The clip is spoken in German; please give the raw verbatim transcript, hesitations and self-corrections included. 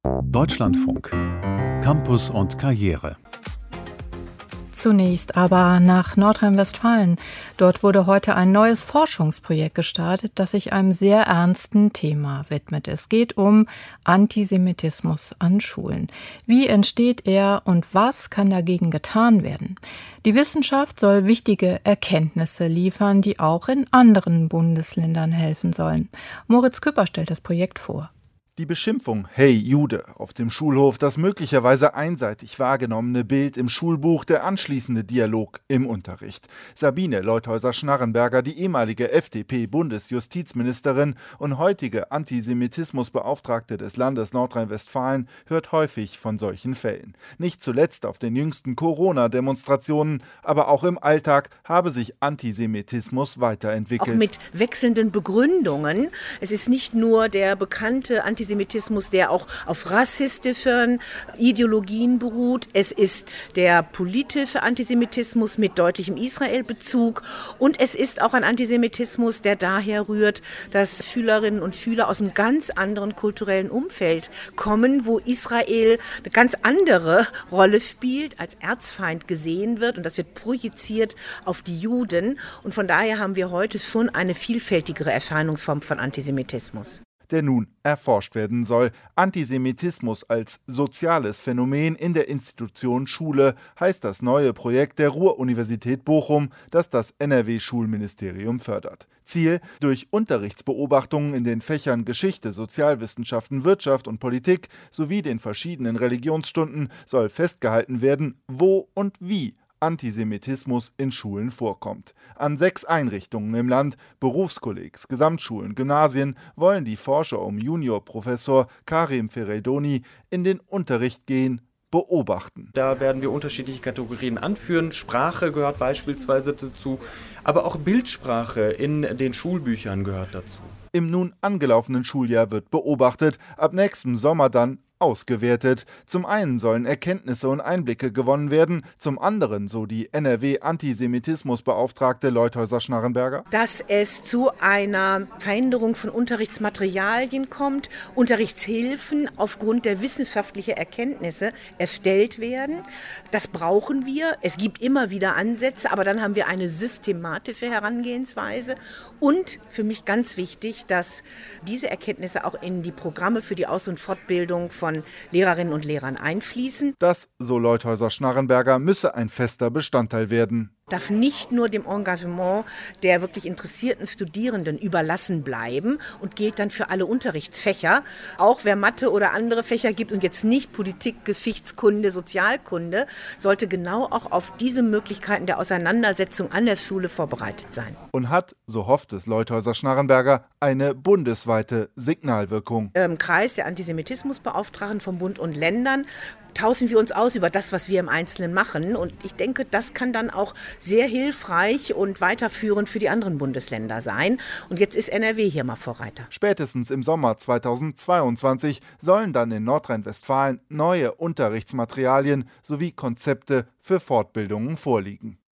Deutschlandfunk. Campus und Karriere. Zunächst aber nach Nordrhein-Westfalen. Dort wurde heute ein neues Forschungsprojekt gestartet, das sich einem sehr ernsten Thema widmet. Es geht um Antisemitismus an Schulen. Wie entsteht er und was kann dagegen getan werden? Die Wissenschaft soll wichtige Erkenntnisse liefern, die auch in anderen Bundesländern helfen sollen. Moritz Küpper stellt das Projekt vor. Die Beschimpfung „Hey Jude" auf dem Schulhof, das möglicherweise einseitig wahrgenommene Bild im Schulbuch, der anschließende Dialog im Unterricht. Sabine Leuthäuser-Schnarrenberger, die ehemalige F D P-Bundesjustizministerin und heutige Antisemitismusbeauftragte des Landes Nordrhein-Westfalen, hört häufig von solchen Fällen. Nicht zuletzt auf den jüngsten Corona-Demonstrationen, aber auch im Alltag habe sich Antisemitismus weiterentwickelt. Auch mit wechselnden Begründungen. Es ist nicht nur der bekannte Antisemitismus, Antisemitismus, der auch auf rassistischen Ideologien beruht. Es ist der politische Antisemitismus mit deutlichem Israel-Bezug und es ist auch ein Antisemitismus, der daher rührt, dass Schülerinnen und Schüler aus einem ganz anderen kulturellen Umfeld kommen, wo Israel eine ganz andere Rolle spielt, als Erzfeind gesehen wird und das wird projiziert auf die Juden und von daher haben wir heute schon eine vielfältigere Erscheinungsform von Antisemitismus, der nun erforscht werden soll. Antisemitismus als soziales Phänomen in der Institution Schule heißt das neue Projekt der Ruhr-Universität Bochum, das das N R W-Schulministerium fördert. Ziel: durch Unterrichtsbeobachtungen in den Fächern Geschichte, Sozialwissenschaften, Wirtschaft und Politik sowie den verschiedenen Religionsstunden soll festgehalten werden, wo und wie Antisemitismus in Schulen vorkommt. An sechs Einrichtungen im Land, Berufskollegs, Gesamtschulen, Gymnasien, wollen die Forscher um Juniorprofessor Karim Fereydoni in den Unterricht gehen, beobachten. Da werden wir unterschiedliche Kategorien anführen. Sprache gehört beispielsweise dazu, aber auch Bildsprache in den Schulbüchern gehört dazu. Im nun angelaufenen Schuljahr wird beobachtet, ab nächstem Sommer dann ausgewertet. Zum einen sollen Erkenntnisse und Einblicke gewonnen werden, zum anderen, so die N R W-Antisemitismusbeauftragte Leuthäuser-Schnarrenberger, dass es zu einer Veränderung von Unterrichtsmaterialien kommt, Unterrichtshilfen aufgrund der wissenschaftlichen Erkenntnisse erstellt werden. Das brauchen wir. Es gibt immer wieder Ansätze, aber dann haben wir eine systematische Herangehensweise und für mich ganz wichtig, dass diese Erkenntnisse auch in die Programme für die Aus- und Fortbildung von von Lehrerinnen und Lehrern einfließen. Das, so Leuthäuser-Schnarrenberger, müsse ein fester Bestandteil werden. Darf nicht nur dem Engagement der wirklich interessierten Studierenden überlassen bleiben und gilt dann für alle Unterrichtsfächer. Auch wer Mathe oder andere Fächer gibt und jetzt nicht Politik, Geschichtskunde, Sozialkunde, sollte genau auch auf diese Möglichkeiten der Auseinandersetzung an der Schule vorbereitet sein. Und hat, so hofft es Leuthäuser-Schnarrenberger, eine bundesweite Signalwirkung. Im Kreis der Antisemitismusbeauftragten von Bund und Ländern tauschen wir uns aus über das, was wir im Einzelnen machen. Und ich denke, das kann dann auch sehr hilfreich und weiterführend für die anderen Bundesländer sein. Und jetzt ist N R W hier mal Vorreiter. Spätestens im Sommer zweitausendzweiundzwanzig sollen dann in Nordrhein-Westfalen neue Unterrichtsmaterialien sowie Konzepte für Fortbildungen vorliegen.